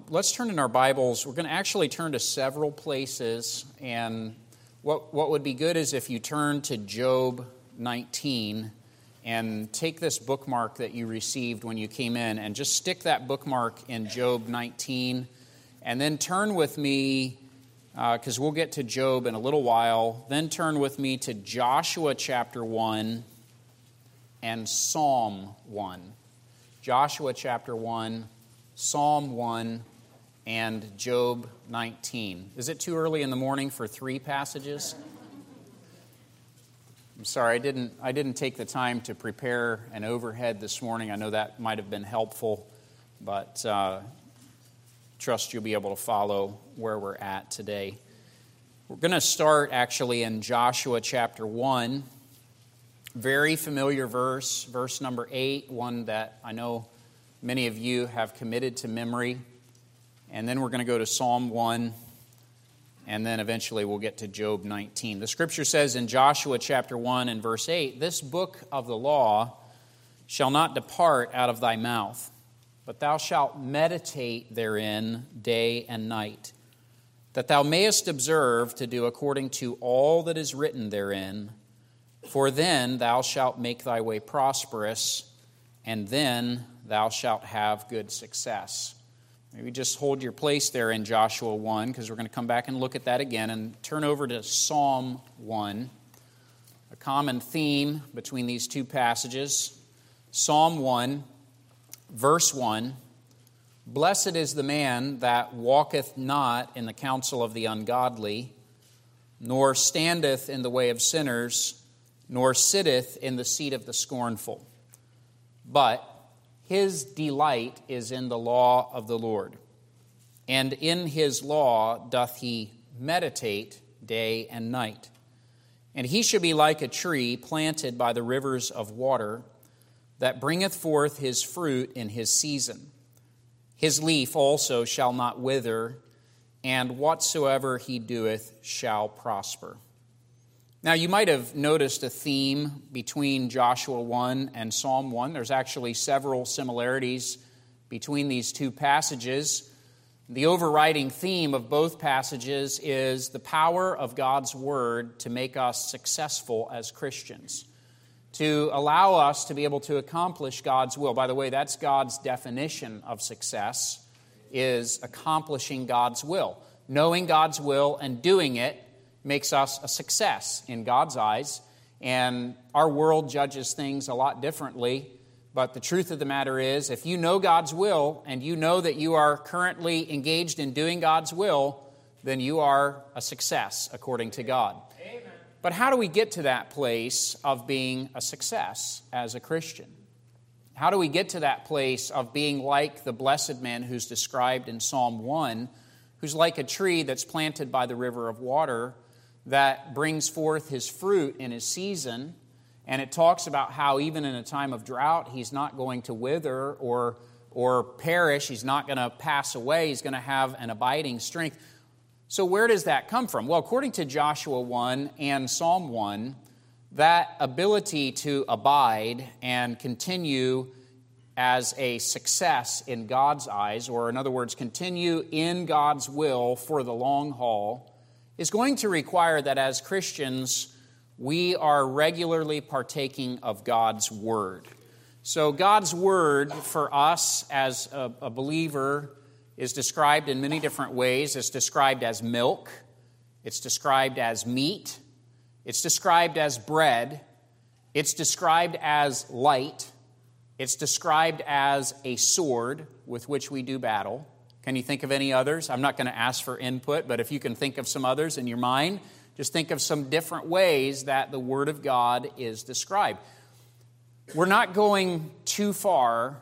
Let's turn in our Bibles. We're going to actually turn to several places, and what would be good is if you turn to Job 19 and take this bookmark that you received when you came in and just stick that bookmark in Job 19, and then turn with me, because we'll get to Job in a little while, then turn with me to Joshua chapter 1 and Psalm 1. Joshua chapter 1, Psalm 1, and Job 19. Is it too early in the morning for 3 passages? I'm sorry, I didn't take the time to prepare an overhead this morning. I know that might have been helpful, but trust you'll be able to follow where we're at today. We're going to start actually in Joshua chapter 1. Very familiar verse number 8, one that I know many of you have committed to memory. And then we're going to go to Psalm 1, and then eventually we'll get to Job 19. The Scripture says in Joshua chapter 1 and verse 8, "This book of the law shall not depart out of thy mouth, but thou shalt meditate therein day and night, that thou mayest observe to do according to all that is written therein. For then thou shalt make thy way prosperous, and then thou shalt have good success." Maybe just hold your place there in Joshua 1, because we're going to come back and look at that again, and turn over to Psalm 1, a common theme between these two passages. Psalm 1, verse 1, "Blessed is the man that walketh not in the counsel of the ungodly, nor standeth in the way of sinners, nor sitteth in the seat of the scornful. But his delight is in the law of the Lord, and in his law doth he meditate day and night. And he shall be like a tree planted by the rivers of water, that bringeth forth his fruit in his season. His leaf also shall not wither, and whatsoever he doeth shall prosper." Now, you might have noticed a theme between Joshua 1 and Psalm 1. There's actually several similarities between these two passages. The overriding theme of both passages is the power of God's Word to make us successful as Christians, to allow us to be able to accomplish God's will. By the way, that's God's definition of success, is accomplishing God's will. Knowing God's will and doing it makes us a success in God's eyes, and our world judges things a lot differently. But the truth of the matter is, if you know God's will and you know that you are currently engaged in doing God's will, then you are a success according to God. Amen. But how do we get to that place of being a success as a Christian? How do we get to that place of being like the blessed man who's described in Psalm 1, who's like a tree that's planted by the river of water, that brings forth his fruit in his season? And it talks about how even in a time of drought, he's not going to wither or perish. He's not going to pass away. He's going to have an abiding strength. So where does that come from? Well, according to Joshua 1 and Psalm 1, that ability to abide and continue as a success in God's eyes, or in other words, continue in God's will for the long haul, is going to require that as Christians, we are regularly partaking of God's Word. So God's Word for us as a believer is described in many different ways. It's described as milk. It's described as meat. It's described as bread. It's described as light. It's described as a sword with which we do battle. Can you think of any others? I'm not going to ask for input, but if you can think of some others in your mind, just think of some different ways that the Word of God is described. We're not going too far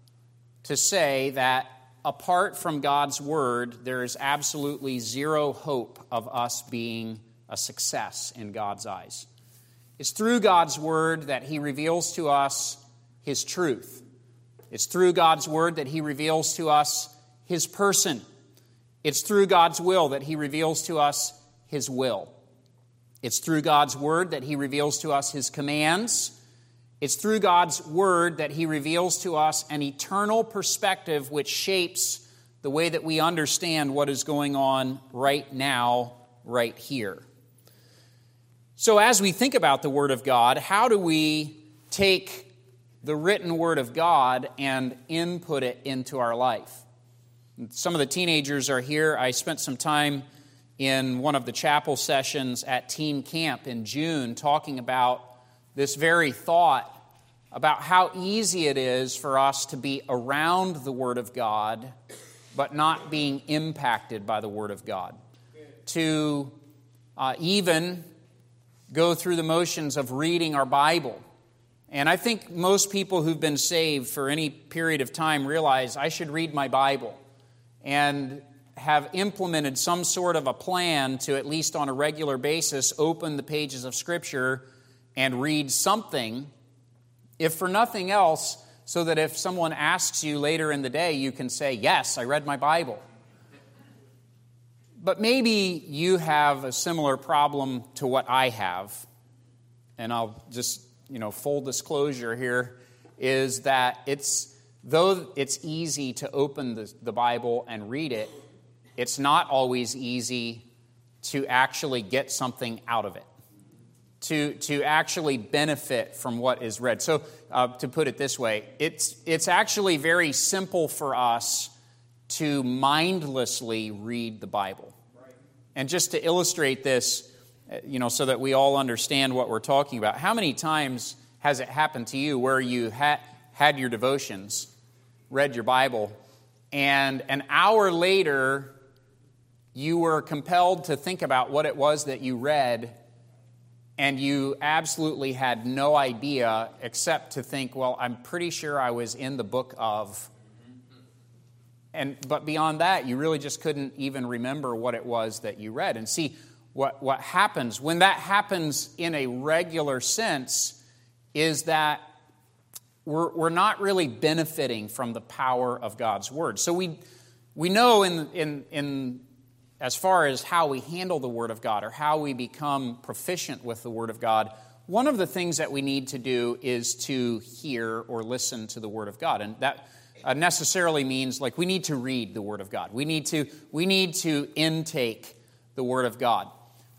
to say that apart from God's Word, there is absolutely zero hope of us being a success in God's eyes. It's through God's Word that He reveals to us His truth. It's through God's Word that He reveals to us His person. It's through God's will that He reveals to us His will. It's through God's Word that He reveals to us His commands. It's through God's Word that He reveals to us an eternal perspective which shapes the way that we understand what is going on right now, right here. So as we think about the Word of God, how do we take the written Word of God and input it into our life? Some of the teenagers are here. I spent some time in one of the chapel sessions at teen camp in June talking about this very thought about how easy it is for us to be around the Word of God but not being impacted by the Word of God. To even go through the motions of reading our Bible. And I think most people who've been saved for any period of time realize I should read my Bible and have implemented some sort of a plan to, at least on a regular basis, open the pages of Scripture and read something, if for nothing else, so that if someone asks you later in the day, you can say, yes, I read my Bible. But maybe you have a similar problem to what I have, and I'll just, full disclosure here, is that though it's easy to open the Bible and read it, it's not always easy to actually get something out of it, to actually benefit from what is read. So to put it this way, it's actually very simple for us to mindlessly read the Bible. And just to illustrate this, so that we all understand what we're talking about, how many times has it happened to you where you had your devotions, read your Bible, and an hour later you were compelled to think about what it was that you read, and you absolutely had no idea except to think, well, I'm pretty sure I was in the book of... But beyond that, you really just couldn't even remember what it was that you read. And see, what happens, when that happens in a regular sense, is that we're not really benefiting from the power of God's Word. So we know in as far as how we handle the Word of God or how we become proficient with the Word of God, one of the things that we need to do is to hear or listen to the Word of God. And that necessarily means we need to read the Word of God. We need to intake the Word of God.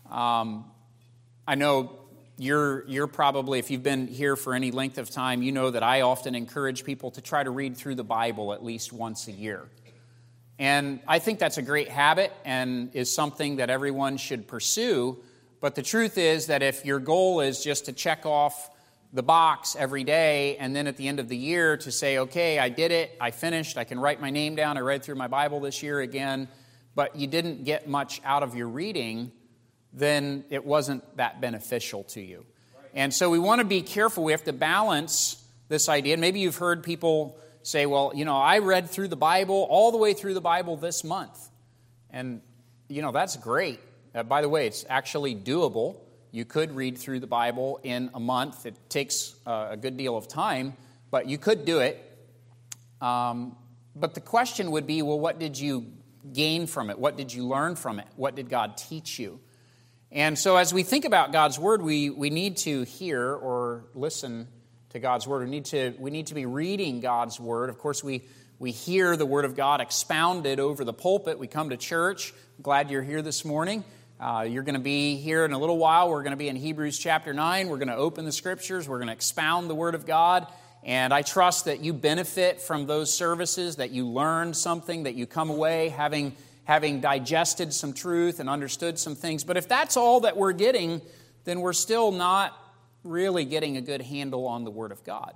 I know you're probably, if you've been here for any length of time, you know that I often encourage people to try to read through the Bible at least once a year. And I think that's a great habit and is something that everyone should pursue. But the truth is that if your goal is just to check off the box every day, and then at the end of the year to say, okay, I did it, I finished, I can write my name down, I read through my Bible this year again, but you didn't get much out of your reading, then it wasn't that beneficial to you. And so we want to be careful. We have to balance this idea. And maybe you've heard people say, well, I read through the Bible, all the way through the Bible this month. And, that's great. By the way, it's actually doable. You could read through the Bible in a month. It takes a good deal of time, but you could do it. But the question would be, well, what did you gain from it? What did you learn from it? What did God teach you? And so as we think about God's Word, we need to hear or listen to God's Word. We need to be reading God's Word. Of course, we hear the Word of God expounded over the pulpit. We come to church. I'm glad you're here this morning. You're going to be here in a little while. We're going to be in Hebrews chapter 9. We're going to open the Scriptures. We're going to expound the Word of God. And I trust that you benefit from those services, that you learned something, that you come away having digested some truth and understood some things. But if that's all that we're getting, then we're still not really getting a good handle on the Word of God.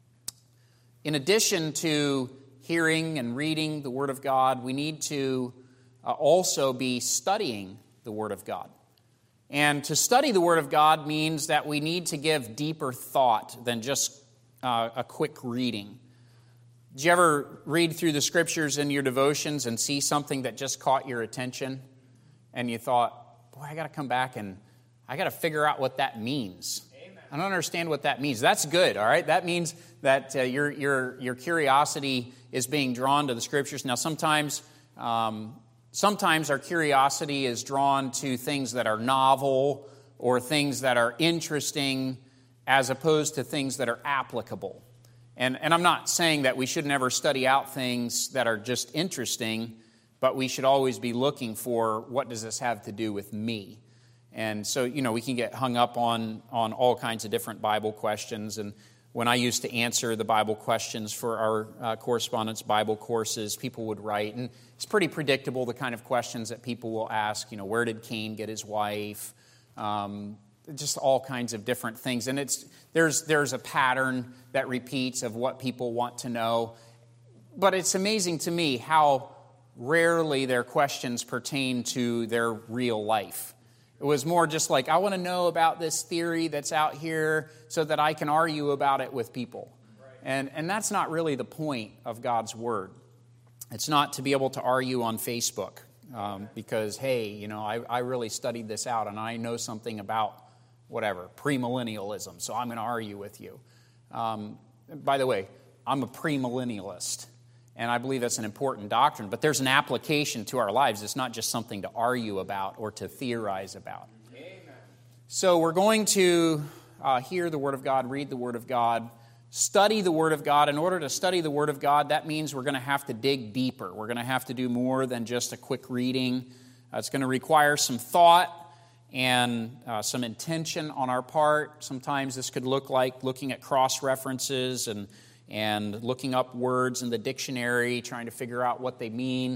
In addition to hearing and reading the Word of God, we need to also be studying the Word of God. And to study the Word of God means that we need to give deeper thought than just a quick reading. Did you ever read through the Scriptures in your devotions and see something that just caught your attention? And you thought, boy, I got to come back and I got to figure out what that means. Amen. I don't understand what that means. That's good, all right? That means that your curiosity is being drawn to the Scriptures. Now, sometimes our curiosity is drawn to things that are novel or things that are interesting as opposed to things that are applicable. And I'm not saying that we should never study out things that are just interesting, but we should always be looking for, what does this have to do with me? And so, we can get hung up on all kinds of different Bible questions. And when I used to answer the Bible questions for our correspondence Bible courses, people would write, and it's pretty predictable the kind of questions that people will ask. Where did Cain get his wife? Just all kinds of different things. And there's a pattern that repeats of what people want to know. But it's amazing to me how rarely their questions pertain to their real life. It was more just like, I want to know about this theory that's out here so that I can argue about it with people. Right. And that's not really the point of God's Word. It's not to be able to argue on Facebook because, hey, I really studied this out and I know something about whatever, premillennialism, so I'm going to argue with you. By the way, I'm a premillennialist, and I believe that's an important doctrine, but there's an application to our lives. It's not just something to argue about or to theorize about. Amen. So we're going to hear the Word of God, read the Word of God, study the Word of God. In order to study the Word of God, that means we're going to have to dig deeper. We're going to have to do more than just a quick reading. It's going to require some thought and some intention on our part. Sometimes this could look like looking at cross-references and looking up words in the dictionary, trying to figure out what they mean.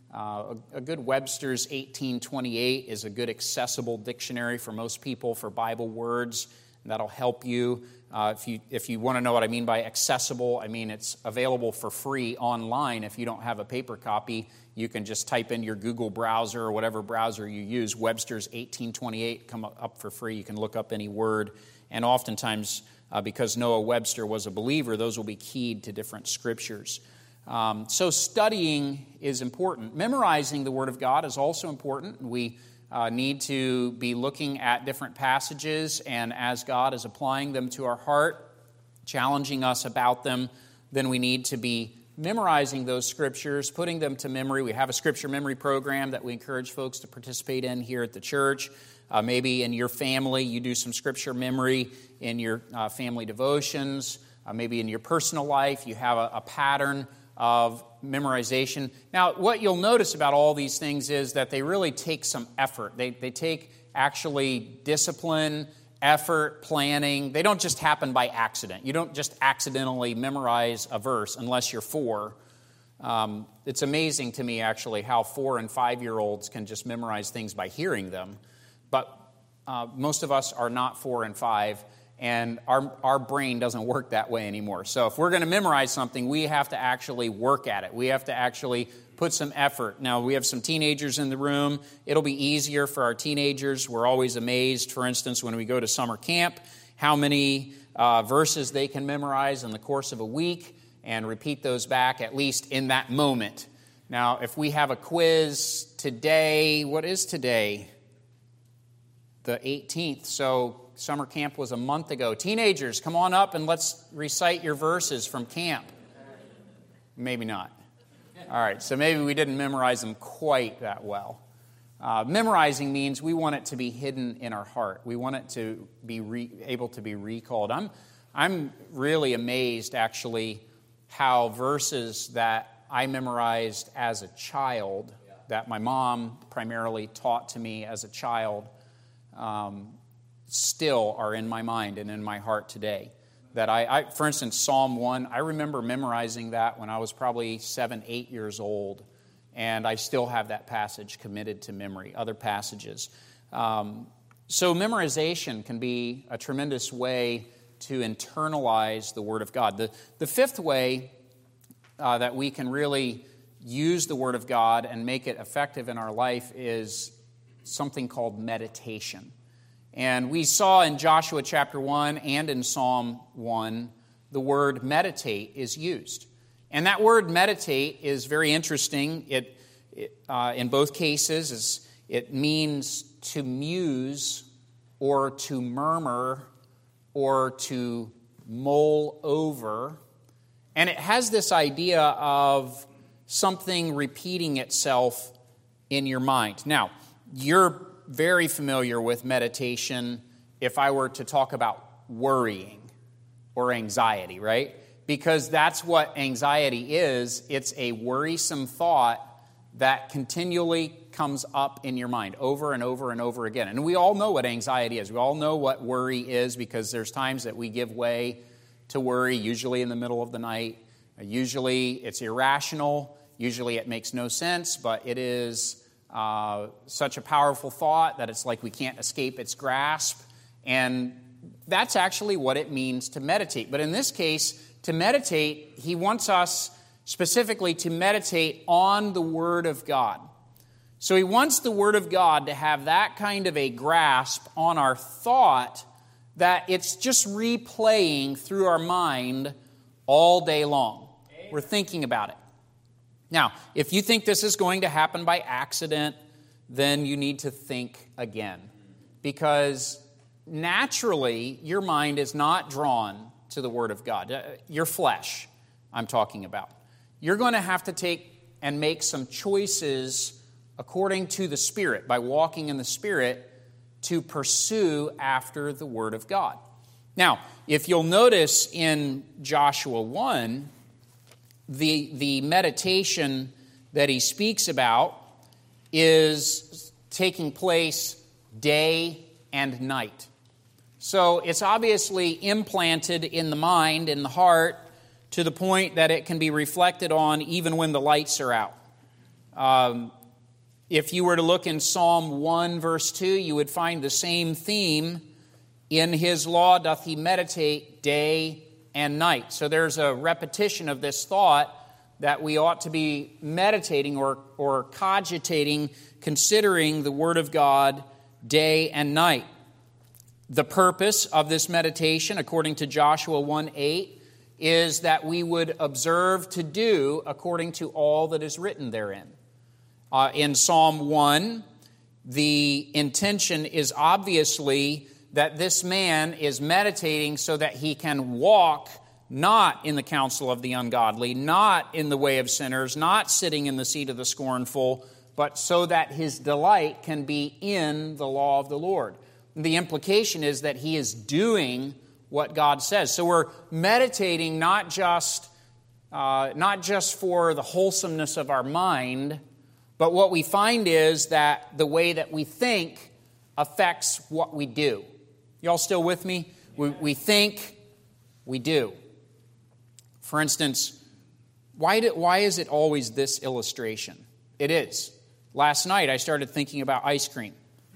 A good Webster's 1828 is a good accessible dictionary for most people for Bible words. And that'll help you. If you want to know what I mean by accessible, I mean it's available for free online. If you don't have a paper copy, you can just type in your Google browser or whatever browser you use, Webster's 1828, come up for free. You can look up any word. And oftentimes, because Noah Webster was a believer, those will be keyed to different scriptures. So studying is important. Memorizing the Word of God is also important. We need to be looking at different passages, and as God is applying them to our heart, challenging us about them, then we need to be memorizing those scriptures, putting them to memory. We have a scripture memory program that we encourage folks to participate in here at the church. Maybe in your family, you do some scripture memory in your family devotions. Maybe in your personal life, you have a pattern of memorization. Now, what you'll notice about all these things is that they really take some effort. They take actually discipline, effort, planning. They don't just happen by accident. You don't just accidentally memorize a verse unless you're 4. It's amazing to me, actually, how 4- and 5-year-olds can just memorize things by hearing them. But most of us are not 4 and 5, and our brain doesn't work that way anymore. So if we're going to memorize something, we have to actually work at it. We have to actually put some effort. Now, we have some teenagers in the room. It'll be easier for our teenagers. We're always amazed, for instance, when we go to summer camp, how many verses they can memorize in the course of a week and repeat those back, at least in that moment. Now, if we have a quiz today, what is today? The 18th. So summer camp was a month ago. Teenagers, come on up and let's recite your verses from camp. Maybe not. All right, so maybe we didn't memorize them quite that well. Memorizing means we want it to be hidden in our heart. We want it to be able to be recalled. I'm really amazed, actually, how verses that I memorized as a child, that my mom primarily taught to me as a child, still are in my mind and in my heart today. That I, for instance, Psalm 1, I remember memorizing that when I was probably 7, 8 years old, and I still have that passage committed to memory, other passages. So memorization can be a tremendous way to internalize the Word of God. The fifth way that we can really use the Word of God and make it effective in our life is something called meditation. And we saw in Joshua chapter 1 and in Psalm 1, the word meditate is used. And that word meditate is very interesting. It in both cases, it means to muse or to murmur or to mull over. And it has this idea of something repeating itself in your mind. Now, you're very familiar with meditation if I were to talk about worrying or anxiety, right? because that's what anxiety is. It's a worrisome thought that continually comes up in your mind over and over and over again. And we all know what anxiety is. We all know what worry is, because there's times that we give way to worry, usually in the middle of the night. Usually it's irrational. Usually it makes no sense, but it is such a powerful thought that it's like we can't escape its grasp. And that's actually what it means to meditate. But in this case, to meditate, he wants us specifically to meditate on the Word of God. So he wants the Word of God to have that kind of a grasp on our thought that it's just replaying through our mind all day long. Amen. We're thinking about it. Now, if you think this is going to happen by accident, then you need to think again. Because naturally, your mind is not drawn to the Word of God. Your flesh, I'm talking about. You're going to have to take and make some choices according to the Spirit, by walking in the Spirit, to pursue after the Word of God. Now, if you'll notice in Joshua 1, the meditation that he speaks about is taking place day and night. So it's obviously implanted in the mind, in the heart, to the point that it can be reflected on even when the lights are out. If you were to look in Psalm 1, verse 2, you would find the same theme. In his law doth he meditate day and night. So there's a repetition of this thought that we ought to be meditating or cogitating, considering the Word of God day and night. The purpose of this meditation, according to Joshua 1:8, is that we would observe to do according to all that is written therein. In Psalm 1, the intention is obviously that this man is meditating so that he can walk not in the counsel of the ungodly, not in the way of sinners, not sitting in the seat of the scornful, but so that his delight can be in the law of the Lord. The implication is that he is doing what God says. So we're meditating not just for the wholesomeness of our mind, but what we find is that the way that we think affects what we do. Y'all still with me? We think, we do. For instance, why is it always this illustration? It is. Last night I started thinking about ice cream.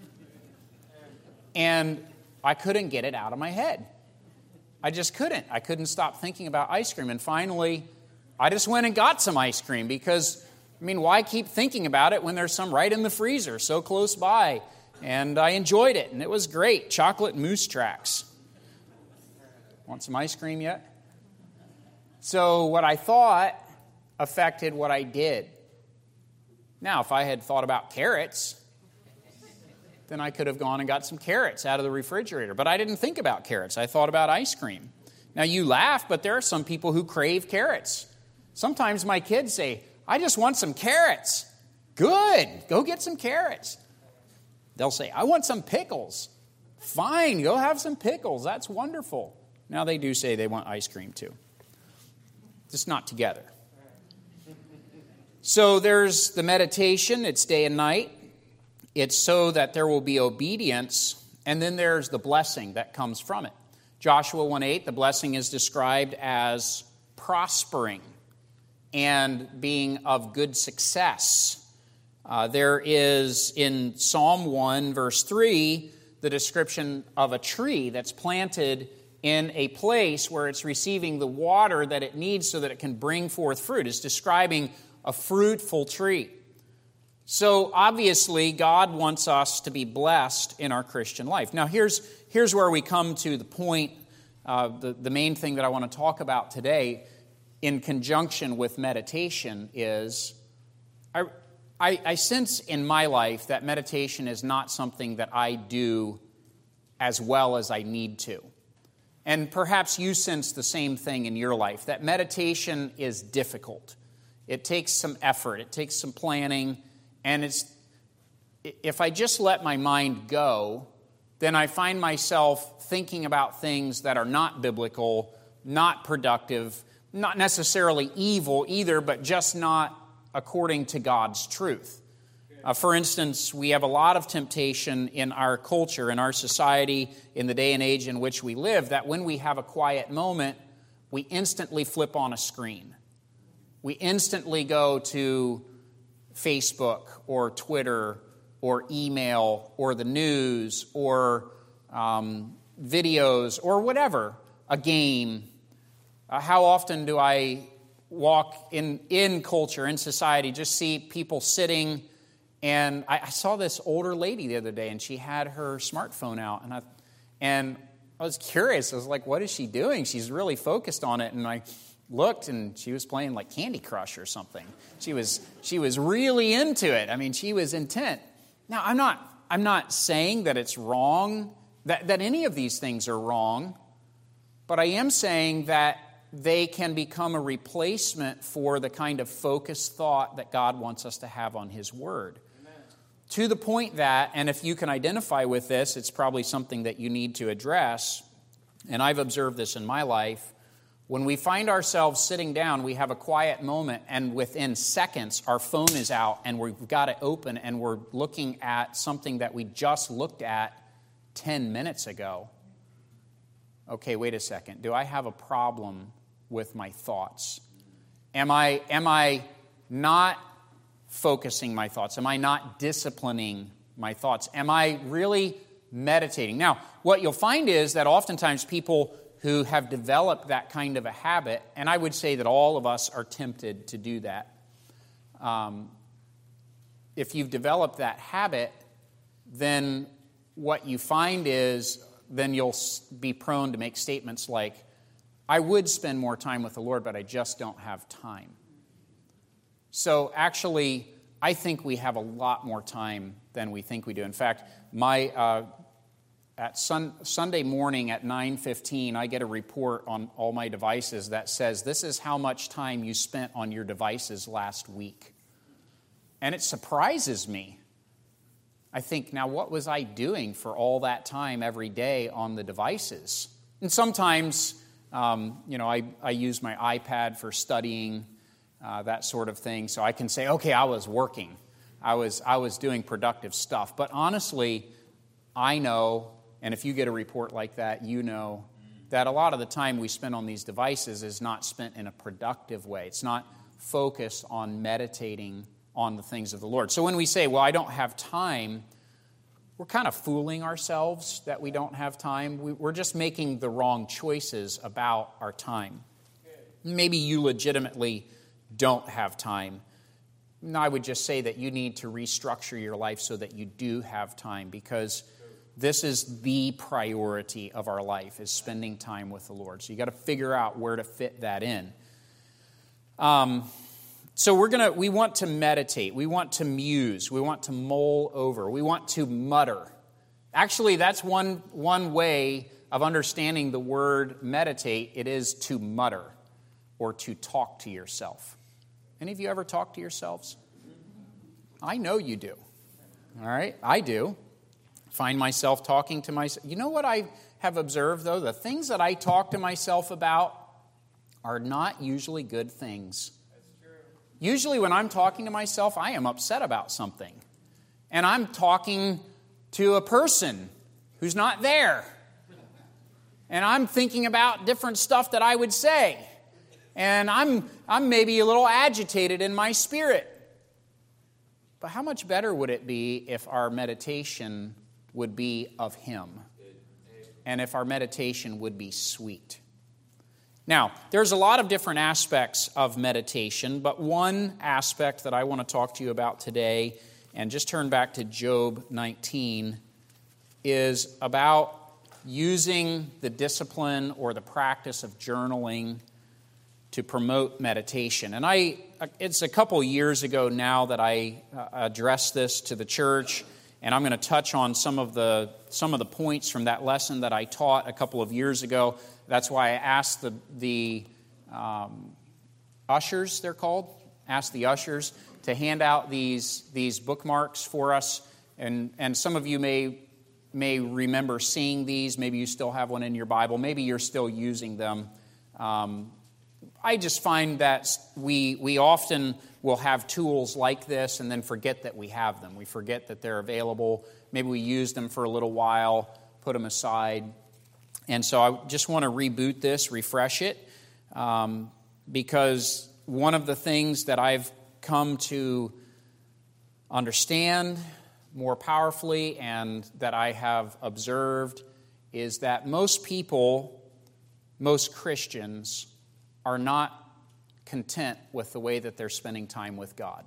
And I couldn't get it out of my head. I just couldn't. I couldn't stop thinking about ice cream. And finally, I just went and got some ice cream because, why keep thinking about it when there's some right in the freezer so close by? And I enjoyed it, and it was great. Chocolate Moose Tracks. Want some ice cream yet? So what I thought affected what I did. Now, if I had thought about carrots, then I could have gone and got some carrots out of the refrigerator. But I didn't think about carrots. I thought about ice cream. Now, you laugh, but there are some people who crave carrots. Sometimes my kids say, I just want some carrots. Good. Go get some carrots. They'll say, I want some pickles. Fine. Go have some pickles. That's wonderful. Now, they do say they want ice cream too. Just not together. So there's the meditation. It's day and night. It's so that there will be obedience, and then there's the blessing that comes from it. Joshua 1:8, the blessing is described as prospering and being of good success. There is in Psalm 1, verse 3, the description of a tree that's planted in a place where it's receiving the water that it needs so that it can bring forth fruit. It's describing a fruitful tree. So obviously, God wants us to be blessed in our Christian life. Now, here's where we come to the point, the main thing that I want to talk about today in conjunction with meditation is, I sense in my life that meditation is not something that I do as well as I need to. And perhaps you sense the same thing in your life, that meditation is difficult. It takes some effort, it takes some planning, and if I just let my mind go, then I find myself thinking about things that are not biblical, not productive, not necessarily evil either, but just not according to God's truth. For instance, we have a lot of temptation in our culture, in our society, in the day and age in which we live, that when we have a quiet moment, we instantly flip on a screen. We instantly go to Facebook or Twitter or email or the news or videos or whatever, a game. How often do I walk in culture, in society, just see people sitting, and I saw this older lady the other day, and she had her smartphone out, and I was curious. I was like, what is she doing? She's really focused on it, and I looked, and she was playing like Candy Crush or something. She was really into it. I mean, she was intent. Now, I'm not saying that it's wrong, that any of these things are wrong, but I am saying that they can become a replacement for the kind of focused thought that God wants us to have on His Word. Amen. To the point that, and if you can identify with this, it's probably something that you need to address, and I've observed this in my life. When we find ourselves sitting down, we have a quiet moment, and within seconds, our phone is out, and we've got it open, and we're looking at something that we just looked at 10 minutes ago. Okay, wait a second. Do I have a problem with my thoughts? Am I not focusing my thoughts? Am I not disciplining my thoughts? Am I really meditating? Now, what you'll find is that oftentimes people who have developed that kind of a habit, and I would say that all of us are tempted to do that. If you've developed that habit, then what you find is then you'll be prone to make statements like, I would spend more time with the Lord, but I just don't have time. So actually, I think we have a lot more time than we think we do. In fact, at Sunday morning at 9:15, I get a report on all my devices that says, this is how much time you spent on your devices last week. And it surprises me. I think, now what was I doing for all that time every day on the devices? And sometimes, I use my iPad for studying, that sort of thing. So I can say, okay, I was working. I was doing productive stuff. But honestly, I know, and if you get a report like that, you know that a lot of the time we spend on these devices is not spent in a productive way. It's not focused on meditating on the things of the Lord. So when we say, well, I don't have time, we're kind of fooling ourselves that we don't have time. We're just making the wrong choices about our time. Maybe you legitimately don't have time. And I would just say that you need to restructure your life so that you do have time, because this is the priority of our life, is spending time with the Lord. So you got to figure out where to fit that in. So we want to meditate, we want to muse, we want to mull over, we want to mutter. Actually, that's one way of understanding the word meditate. It is to mutter or to talk to yourself. Any of you ever talk to yourselves? I know you do. All right, I do. Find myself talking to myself. You know what I have observed, though? The things that I talk to myself about are not usually good things. Usually when I'm talking to myself, I am upset about something. And I'm talking to a person who's not there. And I'm thinking about different stuff that I would say. And I'm maybe a little agitated in my spirit. But how much better would it be if our meditation would be of Him? And if our meditation would be sweet? Now, there's a lot of different aspects of meditation, but one aspect that I want to talk to you about today, and just turn back to Job 19, is about using the discipline or the practice of journaling to promote meditation. And it's a couple years ago now that I addressed this to the church, and I'm going to touch on some of the points from that lesson that I taught a couple of years ago. That's why I asked the ushers, they're called, asked the ushers to hand out these bookmarks for us. And some of you may remember seeing these. Maybe you still have one in your Bible. Maybe you're still using them. I just find that we often will have tools like this and then forget that we have them. We forget that they're available. Maybe we use them for a little while, put them aside. And so I just want to reboot this, refresh it, because one of the things that I've come to understand more powerfully and that I have observed is that most people, most Christians, are not content with the way that they're spending time with God.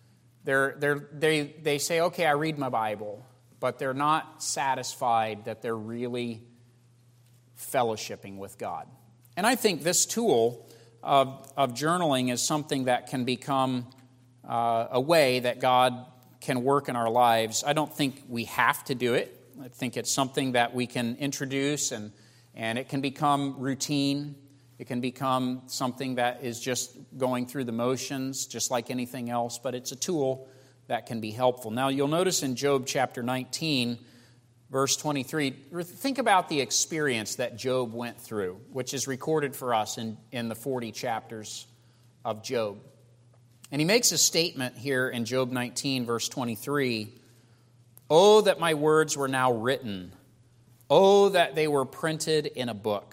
They say, okay, I read my Bible, but they're not satisfied that they're really fellowshipping with God. And I think this tool of journaling is something that can become a way that God can work in our lives. I don't think we have to do it. I think it's something that we can introduce, and it can become routine. It can become something that is just going through the motions, just like anything else, but it's a tool that can be helpful. Now, you'll notice in Job chapter 19, verse 23, think about the experience that Job went through, which is recorded for us in the 40 chapters of Job. And he makes a statement here in Job 19, verse 23, "Oh, that my words were now written. Oh, that they were printed in a book."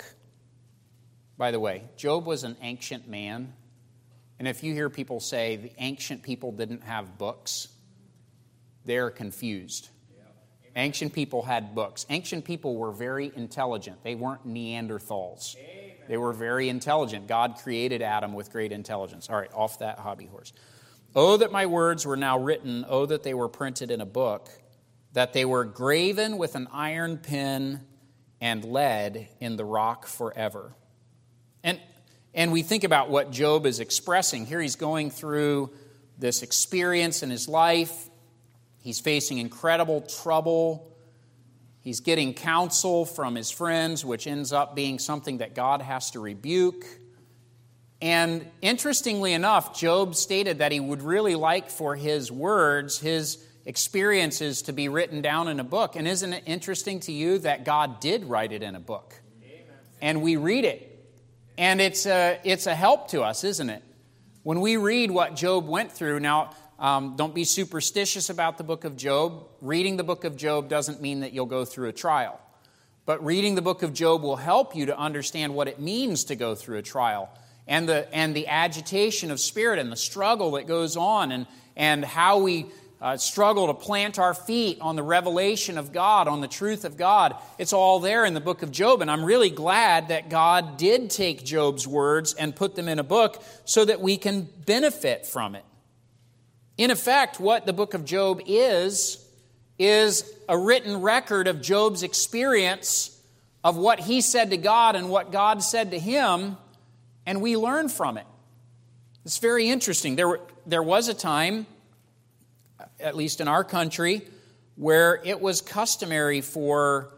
By the way, Job was an ancient man. And if you hear people say the ancient people didn't have books, they're confused. Ancient people had books. Ancient people were very intelligent. They weren't Neanderthals. They were very intelligent. God created Adam with great intelligence. All right, off that hobby horse. "Oh, that my words were now written. Oh, that they were printed in a book, that they were graven with an iron pen and lead in the rock forever." And we think about what Job is expressing. Here he's going through this experience in his life. He's facing incredible trouble. He's getting counsel from his friends, which ends up being something that God has to rebuke. And interestingly enough, Job stated that he would really like for his words, his experiences, to be written down in a book. And isn't it interesting to you that God did write it in a book? Amen. And we read it. And it's a help to us, isn't it? When we read what Job went through. Now, don't be superstitious about the book of Job. Reading the book of Job doesn't mean that you'll go through a trial. But reading the book of Job will help you to understand what it means to go through a trial. And the agitation of spirit and the struggle that goes on. And how we struggle to plant our feet on the revelation of God, on the truth of God. It's all there in the book of Job, and I'm really glad that God did take Job's words and put them in a book so that we can benefit from it. In effect, what the book of Job is a written record of Job's experience of what he said to God and what God said to him, and we learn from it. It's very interesting. There was a time, at least in our country, where it was customary for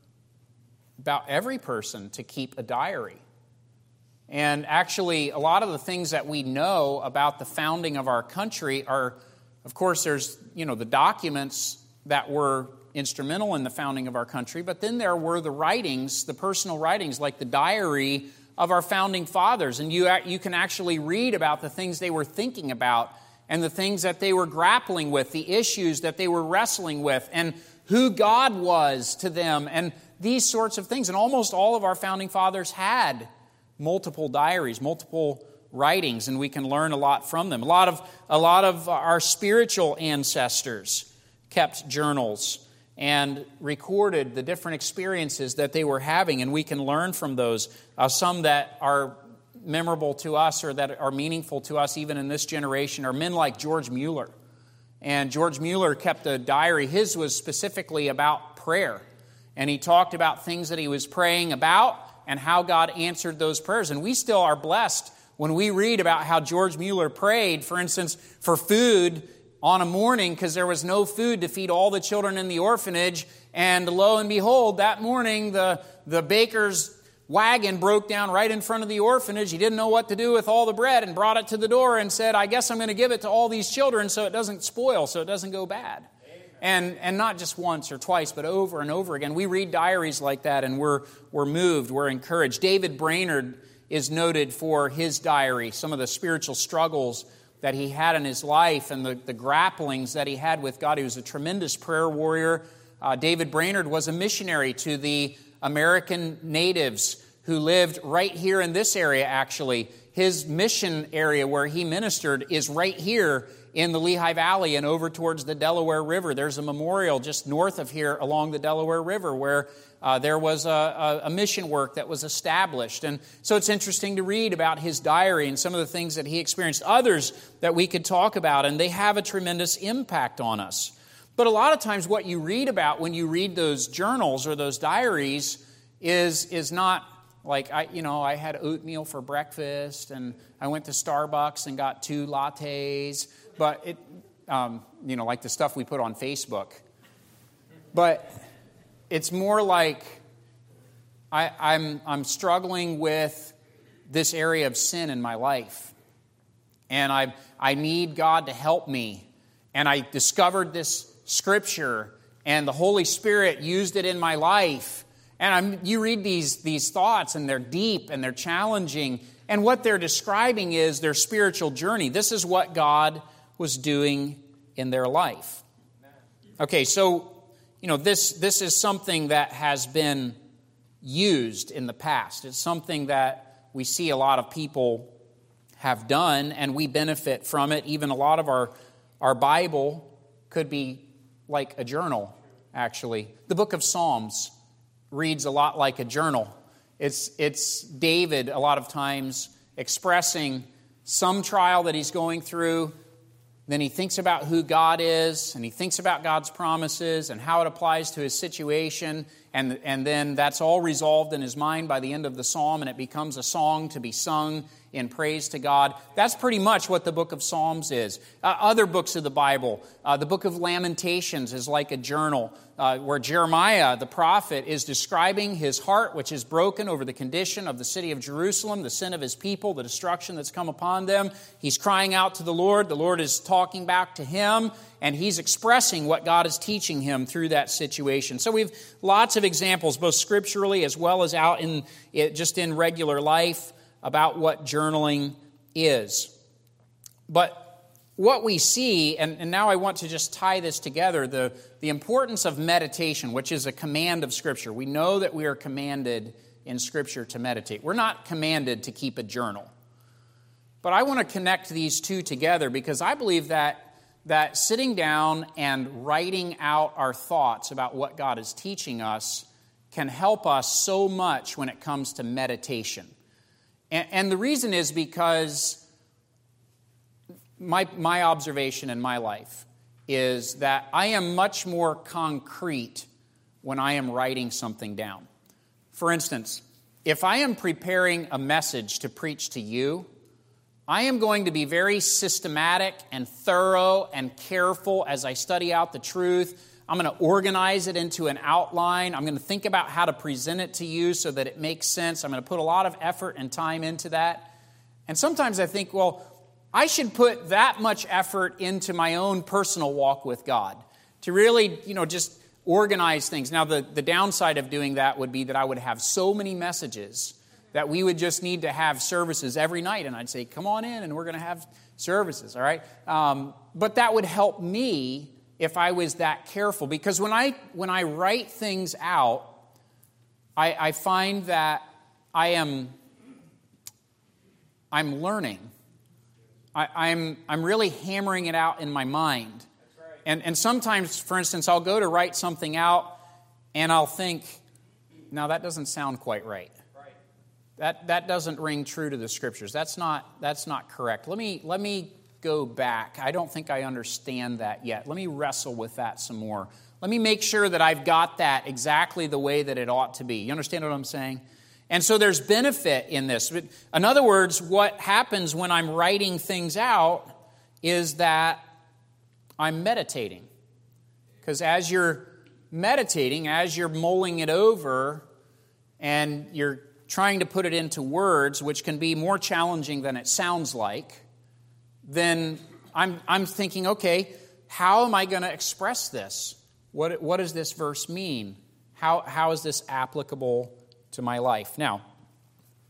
about every person to keep a diary. And actually, a lot of the things that we know about the founding of our country are, of course, there's, the documents that were instrumental in the founding of our country, but then there were the writings, the personal writings, like the diary of our founding fathers. And you can actually read about the things they were thinking about and the things that they were grappling with, the issues that they were wrestling with, and who God was to them, and these sorts of things. And almost all of our founding fathers had multiple diaries, multiple writings, and we can learn a lot from them. A lot of our spiritual ancestors kept journals and recorded the different experiences that they were having, and we can learn from those. Some that are memorable to us or that are meaningful to us even in this generation are men like George Mueller. And George Mueller kept a diary. His was specifically about prayer. And he talked about things that he was praying about and how God answered those prayers. And we still are blessed when we read about how George Mueller prayed, for instance, for food on a morning because there was no food to feed all the children in the orphanage. And lo and behold, that morning the baker's wagon broke down right in front of the orphanage. He didn't know what to do with all the bread and brought it to the door and said, I guess I'm going to give it to all these children so it doesn't spoil, so it doesn't go bad. And not just once or twice, but over and over again. We read diaries like that and we're moved, we're encouraged. David Brainerd is noted for his diary, some of the spiritual struggles that he had in his life and the grapplings that he had with God. He was a tremendous prayer warrior. David Brainerd was a missionary to the American natives who lived right here in this area, actually. His mission area where he ministered is right here in the Lehigh Valley and over towards the Delaware River. There's a memorial just north of here along the Delaware River where there was a mission work that was established. And so it's interesting to read about his diary and some of the things that he experienced. Others that we could talk about, and they have a tremendous impact on us. But a lot of times what you read about when you read those journals or those diaries is not like, I had oatmeal for breakfast and I went to Starbucks and got 2 lattes. But it, like the stuff we put on Facebook. But it's more like I'm struggling with this area of sin in my life. And I need God to help me. And I discovered this Scripture, and the Holy Spirit used it in my life. And you read these thoughts, and they're deep, and they're challenging. And what they're describing is their spiritual journey. This is what God was doing in their life. Okay, so, this is something that has been used in the past. It's something that we see a lot of people have done, and we benefit from it. Even a lot of our Bible could be like a journal, actually. The book of Psalms reads a lot like a journal. It's David, a lot of times, expressing some trial that he's going through. Then he thinks about who God is, and he thinks about God's promises and how it applies to his situation, and then that's all resolved in his mind by the end of the psalm, and it becomes a song to be sung in praise to God. That's pretty much what the book of Psalms is. Other books of the Bible, the book of Lamentations is like a journal where Jeremiah, the prophet, is describing his heart, which is broken over the condition of the city of Jerusalem, the sin of his people, the destruction that's come upon them. He's crying out to the Lord. The Lord is talking back to him, and he's expressing what God is teaching him through that situation. So we've lots of examples, both scripturally as well as out in just in regular life, about what journaling is. But what we see, and now I want to just tie this together, the importance of meditation, which is a command of Scripture. We know that we are commanded in Scripture to meditate. We're not commanded to keep a journal. But I want to connect these two together because I believe that sitting down and writing out our thoughts about what God is teaching us can help us so much when it comes to meditation. And the reason is because my observation in my life is that I am much more concrete when I am writing something down. For instance, if I am preparing a message to preach to you, I am going to be very systematic and thorough and careful as I study out the truth. I'm going to organize it into an outline. I'm going to think about how to present it to you so that it makes sense. I'm going to put a lot of effort and time into that. And sometimes I think, well, I should put that much effort into my own personal walk with God to really, just organize things. Now, the downside of doing that would be that I would have so many messages that we would just need to have services every night. And I'd say, come on in and we're going to have services, all right? But that would help me if I was that careful. Because when I write things out, I find that I'm learning. I'm really hammering it out in my mind. That's right. And sometimes, for instance, I'll go to write something out and I'll think, no, that doesn't sound quite right. That doesn't ring true to the Scriptures. That's not correct. Let me go back. I don't think I understand that yet. Let me wrestle with that some more. Let me make sure that I've got that exactly the way that it ought to be. You understand what I'm saying? And so there's benefit in this. In other words, what happens when I'm writing things out is that I'm meditating. Because as you're meditating, as you're mulling it over, and you're trying to put it into words, which can be more challenging than it sounds like, then I'm thinking, okay, how am I going to express this? What does this verse mean? How is this applicable to my life? Now,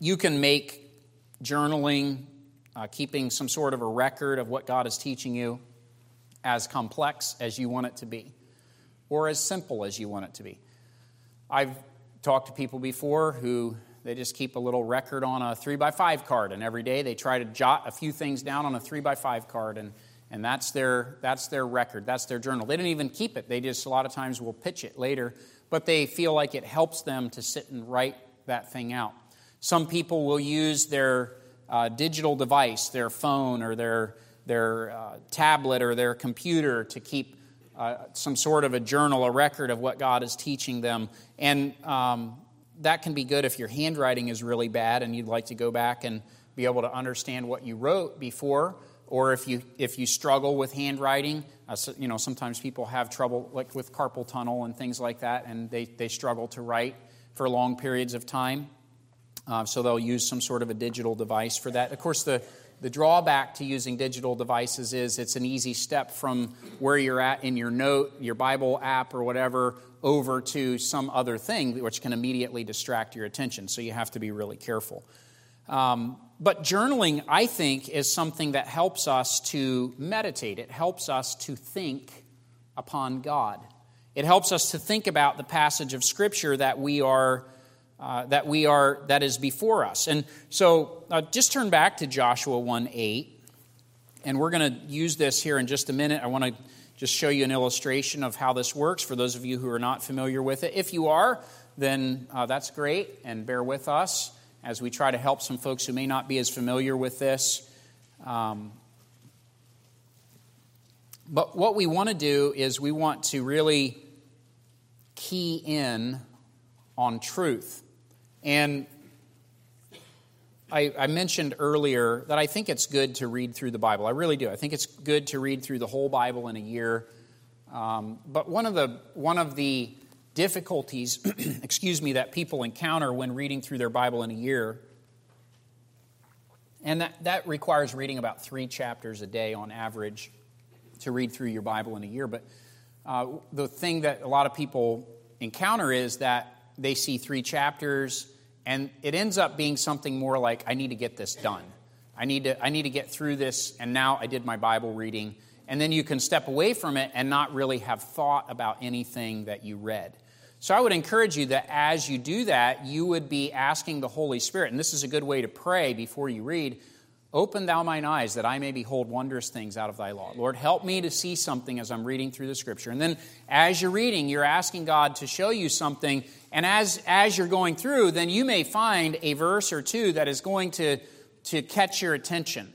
you can make journaling, keeping some sort of a record of what God is teaching you, as complex as you want it to be, or as simple as you want it to be. I've talked to people before who they just keep a little record on a 3x5 card, and every day they try to jot a few things down on a 3x5 card, and that's their record, that's their journal. They don't even keep it. They just a lot of times will pitch it later, but they feel like it helps them to sit and write that thing out. Some people will use their digital device, their phone or their tablet or their computer to keep some sort of a journal, a record of what God is teaching them. And that can be good if your handwriting is really bad and you'd like to go back and be able to understand what you wrote before, or if you struggle with handwriting. Sometimes people have trouble like with carpal tunnel and things like that, and they struggle to write for long periods of time. So they'll use some sort of a digital device for that. Of course, the drawback to using digital devices is it's an easy step from where you're at in your Bible app or whatever, over to some other thing, which can immediately distract your attention. So you have to be really careful. But journaling, I think, is something that helps us to meditate. It helps us to think upon God. It helps us to think about the passage of Scripture that is before us. And so just turn back to Joshua 1:8, and we're going to use this here in just a minute. I want to just show you an illustration of how this works for those of you who are not familiar with it. If you are, then that's great, and bear with us as we try to help some folks who may not be as familiar with this. But what we want to do is we want to really key in on truth. And I mentioned earlier that I think it's good to read through the Bible. I really do. I think it's good to read through the whole Bible in a year. But one of the difficulties, that people encounter when reading through their Bible in a year, and that requires reading about 3 chapters a day on average to read through your Bible in a year. But the thing that a lot of people encounter is that they see 3 chapters, and it ends up being something more like, I need to get this done. I need to get through this, and now I did my Bible reading. And then you can step away from it and not really have thought about anything that you read. So I would encourage you that as you do that, you would be asking the Holy Spirit, and this is a good way to pray before you read, open thou mine eyes that I may behold wondrous things out of thy law. Lord, help me to see something as I'm reading through the Scripture. And then as you're reading, you're asking God to show you something. And as you're going through, then you may find a verse or two that is going to catch your attention.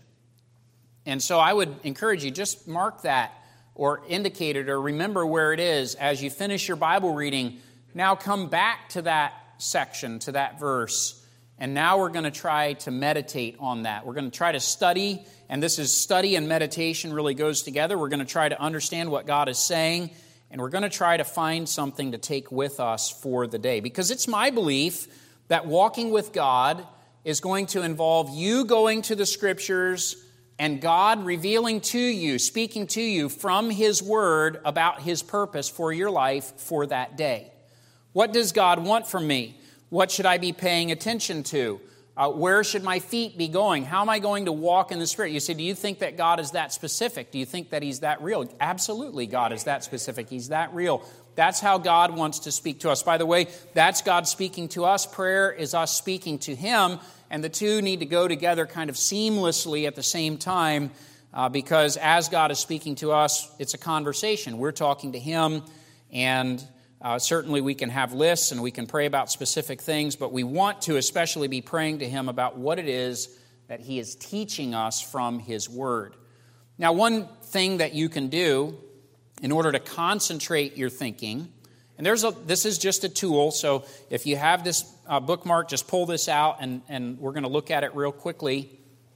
And so I would encourage you, just mark that or indicate it or remember where it is as you finish your Bible reading. Now come back to that section, to that verse. And now we're going to try to meditate on that. We're going to try to study, and this is study and meditation really goes together. We're going to try to understand what God is saying, and we're going to try to find something to take with us for the day. Because it's my belief that walking with God is going to involve you going to the Scriptures and God revealing to you, speaking to you from His Word about His purpose for your life for that day. What does God want from me? What should I be paying attention to? Where should my feet be going? How am I going to walk in the Spirit? You say, do you think that God is that specific? Do you think that He's that real? Absolutely, God is that specific. He's that real. That's how God wants to speak to us. By the way, that's God speaking to us. Prayer is us speaking to Him. And the two need to go together kind of seamlessly at the same time because as God is speaking to us, it's a conversation. We're talking to Him, and certainly we can have lists and we can pray about specific things, but we want to especially be praying to Him about what it is that He is teaching us from His Word. Now, one thing that you can do in order to concentrate your thinking, and this is just a tool, so if you have this bookmark, just pull this out, and we're going to look at it real quickly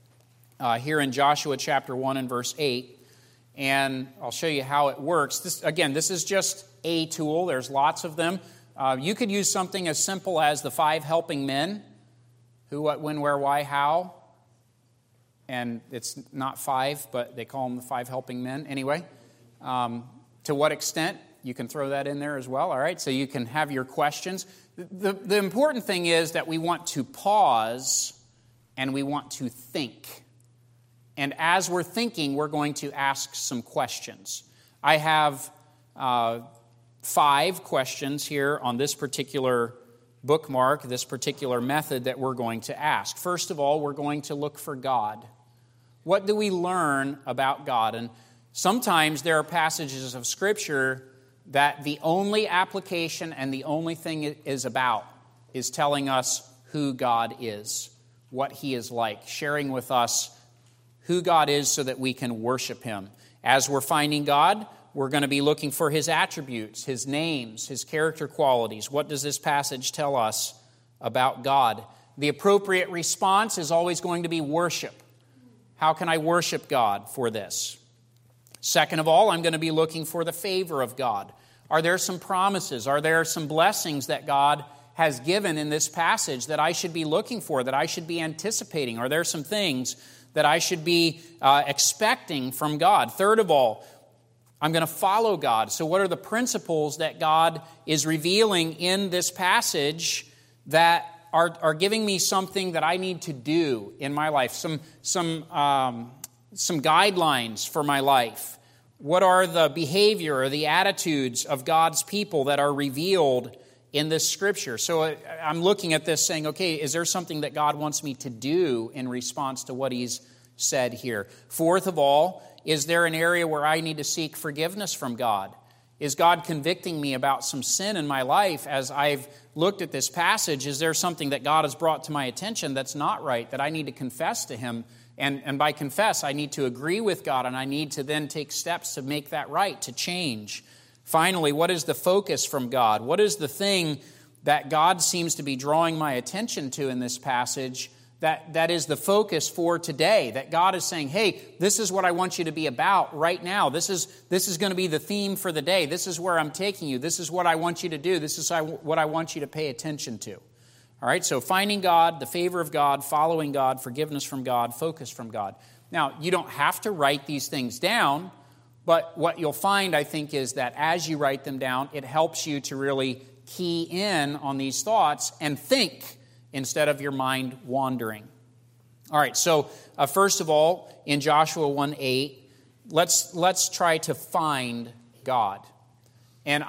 here in Joshua chapter 1 and verse 8, and I'll show you how it works. This is just a tool. There's lots of them. You could use something as simple as the 5 helping men, who, what, when, where, why, how, and it's not 5, but they call them the 5 helping men. Anyway, to what extent You can throw that in there as well, all right? So you can have your questions. The important thing is that we want to pause and we want to think. And as we're thinking, we're going to ask some questions. I have 5 questions here on this particular bookmark, this particular method that we're going to ask. First of all, we're going to look for God. What do we learn about God? And sometimes there are passages of Scripture that the only application and the only thing it is about is telling us who God is, what He is like, sharing with us who God is so that we can worship Him. As we're finding God, we're going to be looking for His attributes, His names, His character qualities. What does this passage tell us about God? The appropriate response is always going to be worship. How can I worship God for this? Second of all, I'm going to be looking for the favor of God. Are there some promises? Are there some blessings that God has given in this passage that I should be looking for, that I should be anticipating? Are there some things that I should be expecting from God? Third of all, I'm going to follow God. So what are the principles that God is revealing in this passage that are giving me something that I need to do in my life? Some guidelines for my life. What are the behavior or the attitudes of God's people that are revealed in this Scripture? So I'm looking at this saying, okay, is there something that God wants me to do in response to what He's said here? Fourth of all, is there an area where I need to seek forgiveness from God? Is God convicting me about some sin in my life as I've looked at this passage? Is there something that God has brought to my attention that's not right, that I need to confess to Him? And by confess, I need to agree with God, and I need to then take steps to make that right, to change. Finally, what is the focus from God? What is the thing that God seems to be drawing my attention to in this passage that is the focus for today? That God is saying, hey, this is what I want you to be about right now. This is going to be the theme for the day. This is where I'm taking you. This is what I want you to do. This is what I want you to pay attention to. All right, so finding God, the favor of God, following God, forgiveness from God, focus from God. Now, you don't have to write these things down, but what you'll find, I think, is that as you write them down, it helps you to really key in on these thoughts and think instead of your mind wandering. All right, so first of all, in Joshua 1:8, let's try to find God. And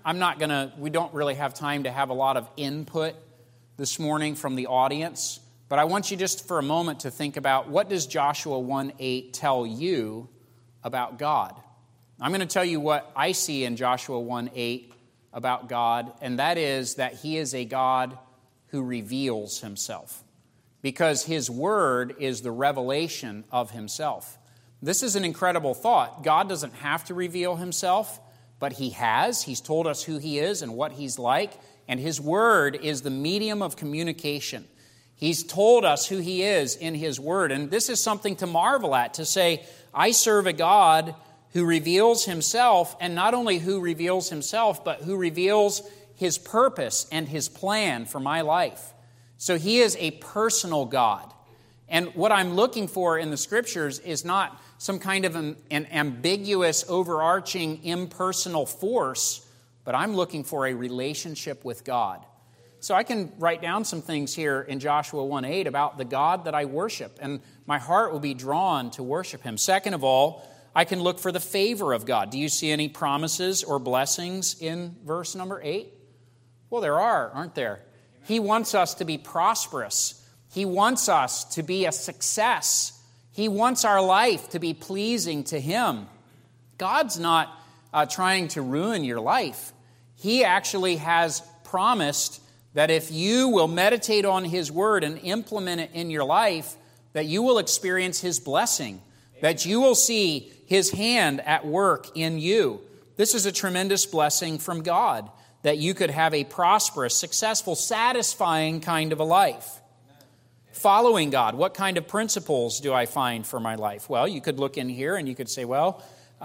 we don't really have time to have a lot of input this morning from the audience, but I want you just for a moment to think about, what does Joshua 1:8 tell you about God? I'm going to tell you what I see in Joshua 1:8 about God, and that is that He is a God who reveals Himself, because His Word is the revelation of Himself. This is an incredible thought. God doesn't have to reveal Himself, but He has. He's told us who He is and what He's like, and His Word is the medium of communication. He's told us who He is in His Word, and this is something to marvel at, to say, I serve a God who reveals Himself, and not only who reveals Himself, but who reveals His purpose and His plan for my life. So He is a personal God. And what I'm looking for in the Scriptures is not some kind of an ambiguous, overarching, impersonal force, but I'm looking for a relationship with God. So I can write down some things here in Joshua 1:8 about the God that I worship, and my heart will be drawn to worship Him. Second of all, I can look for the favor of God. Do you see any promises or blessings in verse number 8? Well, there are, aren't there? He wants us to be prosperous. He wants us to be a success. He wants our life to be pleasing to Him. God's not trying to ruin your life. He actually has promised that if you will meditate on His Word and implement it in your life, that you will experience His blessing, that you will see His hand at work in you. This is a tremendous blessing from God, that you could have a prosperous, successful, satisfying kind of a life. Following God, what kind of principles do I find for my life? Well, you could look in here and you could say, well,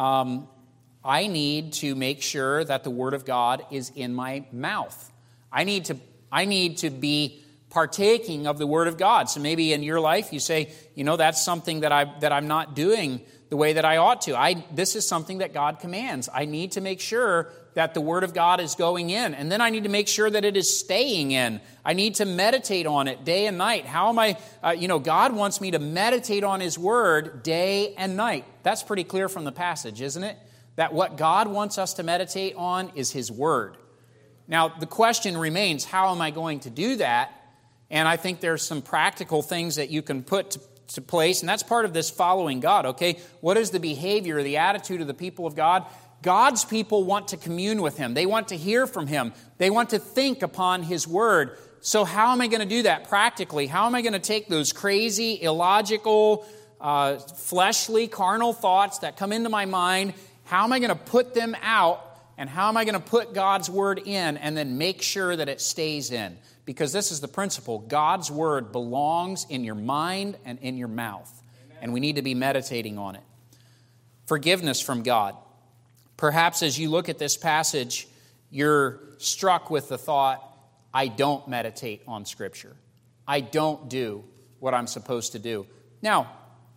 I need to make sure that the Word of God is in my mouth. I need to be partaking of the Word of God. So maybe in your life you say, that's something that I'm not doing the way that I ought to. This is something that God commands. I need to make sure that the Word of God is going in. And then I need to make sure that it is staying in. I need to meditate on it day and night. How am I, God wants me to meditate on His Word day and night. That's pretty clear from the passage, isn't it? That what God wants us to meditate on is His Word. Now, the question remains, how am I going to do that? And I think there's some practical things that you can put to place, and that's part of this following God, okay? What is the behavior, the attitude of the people of God? God's people want to commune with Him. They want to hear from Him. They want to think upon His Word. So how am I going to do that practically? How am I going to take those crazy, illogical, fleshly, carnal thoughts that come into my mind? How am I going to put them out? And how am I going to put God's Word in and then make sure that it stays in? Because this is the principle. God's Word belongs in your mind and in your mouth. Amen. And we need to be meditating on it. Forgiveness from God. Perhaps as you look at this passage, you're struck with the thought, I don't meditate on Scripture. I don't do what I'm supposed to do. Now,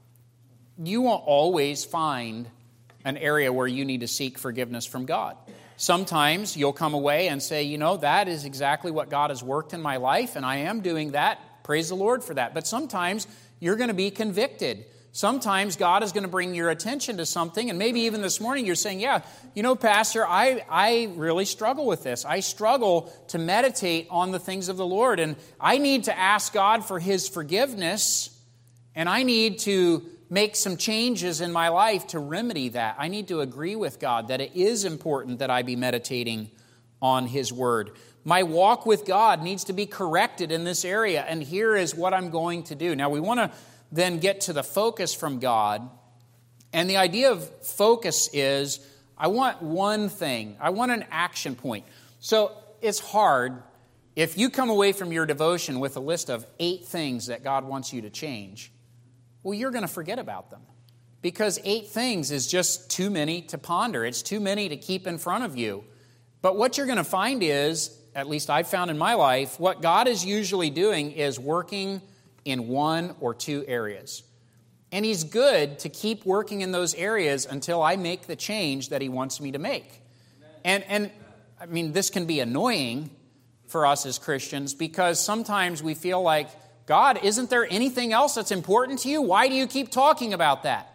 you won't always find an area where you need to seek forgiveness from God. Sometimes you'll come away and say, that is exactly what God has worked in my life, and I am doing that. Praise the Lord for that. But sometimes you're going to be convicted. Sometimes God is going to bring your attention to something, and maybe even this morning you're saying, Pastor, I really struggle with this. I struggle to meditate on the things of the Lord, and I need to ask God for His forgiveness, and I need to make some changes in my life to remedy that. I need to agree with God that it is important that I be meditating on His Word. My walk with God needs to be corrected in this area, and here is what I'm going to do. Now, we want to then get to the focus from God, and the idea of focus is, I want one thing. I want an action point. So it's hard if you come away from your devotion with a list of 8 things that God wants you to change. Well, you're going to forget about them because 8 things is just too many to ponder. It's too many to keep in front of you. But what you're going to find is, at least I've found in my life, what God is usually doing is working in 1 or 2 areas. And He's good to keep working in those areas until I make the change that He wants me to make. And I mean, this can be annoying for us as Christians because sometimes we feel like, God, isn't there anything else that's important to you? Why do you keep talking about that?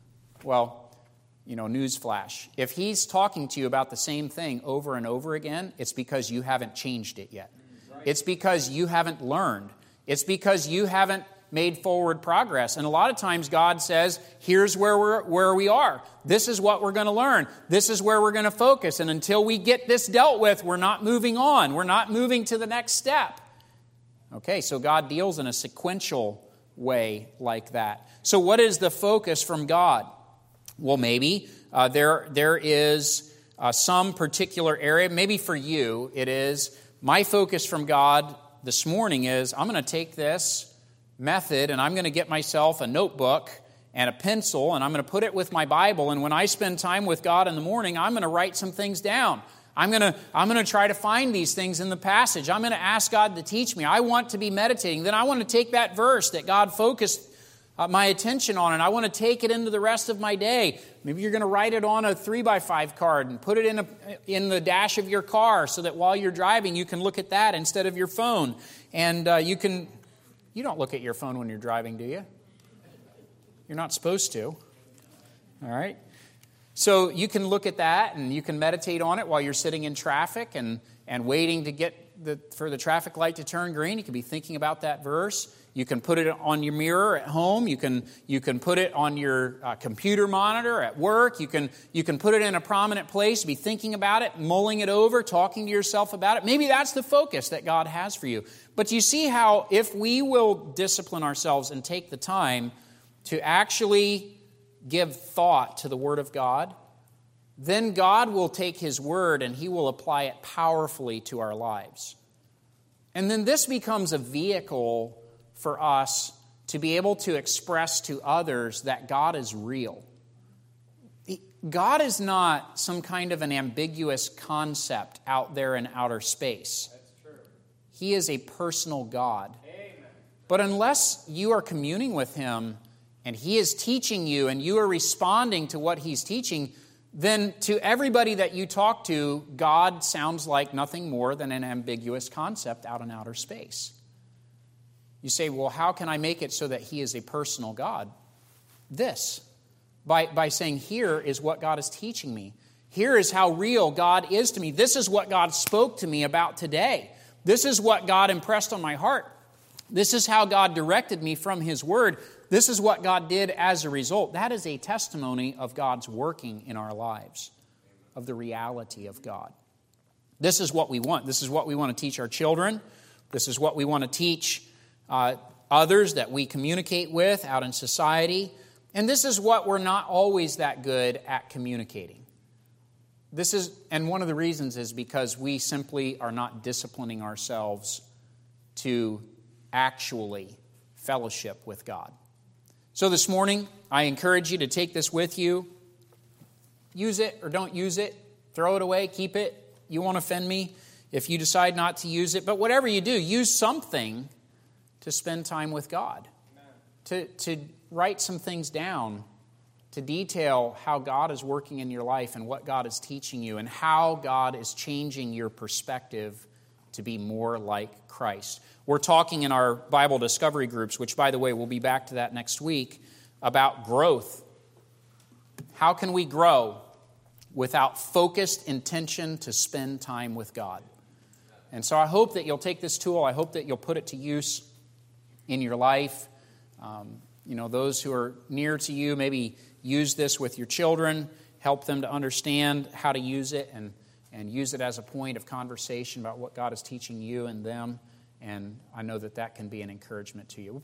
Well, newsflash. If He's talking to you about the same thing over and over again, it's because you haven't changed it yet. It's because you haven't learned. It's because you haven't made forward progress. And a lot of times God says, here's where we are. This is what we're going to learn. This is where we're going to focus. And until we get this dealt with, we're not moving on. We're not moving to the next step. Okay, so God deals in a sequential way like that. So what is the focus from God? Well, maybe there is some particular area. Maybe for you, it is, my focus from God this morning is, I'm going to take this method and I'm going to get myself a notebook and a pencil and I'm going to put it with my Bible. And when I spend time with God in the morning, I'm going to write some things down. I'm going to try to find these things in the passage. I'm going to ask God to teach me. I want to be meditating. Then I want to take that verse that God focused my attention on, and I want to take it into the rest of my day. Maybe you're going to write it on a 3x5 card and put it in the dash of your car so that while you're driving, you can look at that instead of your phone. And you don't look at your phone when you're driving, do you? You're not supposed to. All right? So you can look at that and you can meditate on it while you're sitting in traffic and waiting to get for the traffic light to turn green. You can be thinking about that verse. You can put it on your mirror at home. You can put it on your computer monitor at work. You can put it in a prominent place, be thinking about it, mulling it over, talking to yourself about it. Maybe that's the focus that God has for you. But you see how if we will discipline ourselves and take the time to actually give thought to the Word of God, then God will take His Word and He will apply it powerfully to our lives. And then this becomes a vehicle for us to be able to express to others that God is real. God is not some kind of an ambiguous concept out there in outer space. That's true. He is a personal God. But unless you are communing with Him and He is teaching you and you are responding to what He's teaching, then to everybody that you talk to, God sounds like nothing more than an ambiguous concept out in outer space. You say, well, how can I make it so that He is a personal God? This, by saying, here is what God is teaching me. Here is how real God is to me. This is what God spoke to me about today. This is what God impressed on my heart. This is how God directed me from His Word. This is what God did as a result. That is a testimony of God's working in our lives, of the reality of God. This is what we want. This is what we want to teach our children. This is what we want to teach others that we communicate with out in society. And this is what we're not always that good at communicating. And one of the reasons is because we simply are not disciplining ourselves to actually fellowship with God. So this morning, I encourage you to take this with you. Use it or don't use it. Throw it away, keep it. You won't offend me if you decide not to use it. But whatever you do, use something to spend time with God. To write some things down, to detail how God is working in your life and what God is teaching you and how God is changing your perspective to be more like Christ. We're talking in our Bible discovery groups, which, by the way, we'll be back to that next week, about growth. How can we grow without focused intention to spend time with God? And so I hope that you'll take this tool. I hope that you'll put it to use in your life. Those who are near to you, maybe use this with your children. Help them to understand how to use it and use it as a point of conversation about what God is teaching you and them. And I know that can be an encouragement to you.